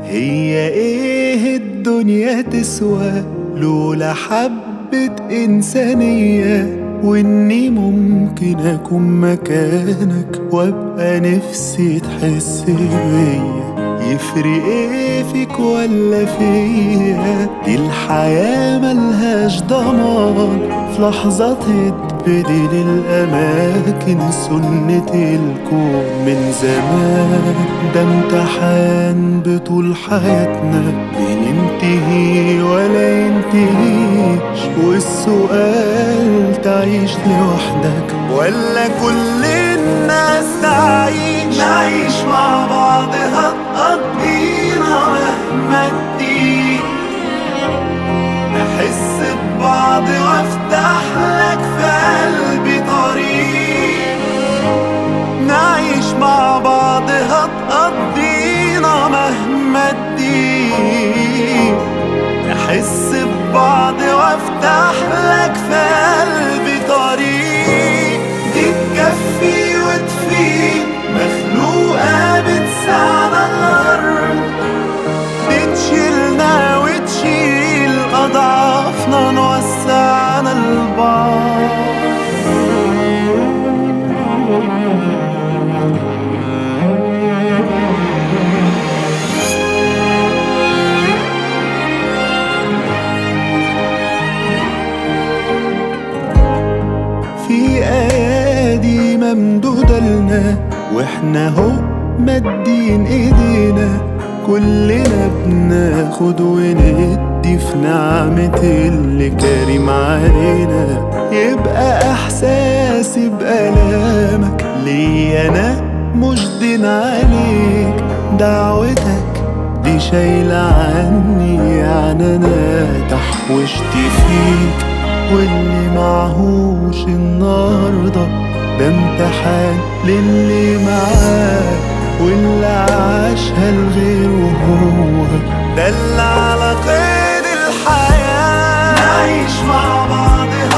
هي ايه الدنيا تسوى لولا حبة إنسانية؟ وإني ممكن أكون مكانك وأبقى نفسي تحس بيا. يفرق ايه فيك ولا فيا؟ دي الحياة ملهاش ضمان، في لحظة تتبدل الأماكن، سنة الكون من زمان. ده امتحان بطول حياتنا بننتهي ولا ينتهيش، والسؤال تعيش لوحدك ولا كل الناس تعيش؟ نعيش مع بعض هتقضينا مهما تدين، نحس ببعض وافتح لك في قلبي طريق. نعيش مع بعض هتقضينا مهما تدين، نحس ببعض وافتح لك في قلبي طريق. دي تكفي وتفيد، مخلوقة بتسعنا الأرض، بتشيلنا وتشيل أضعافنا، نوسعنا البعض. في أيادي ممدودة لنا واحنا هو مادين ايدينا، كلنا بناخد وندي في نعمة اللي كريم علينا. يبقى احساسي بألامك ليا انا مش دين عليك، دعوتك دي شايلة عني، يعني انا تحوشت فيك. واللي معهوش النهاردة ده امتحان للي معاه، واللي عاشها لغيره هو ده اللي على قيد الحياة. نعيش مع بعض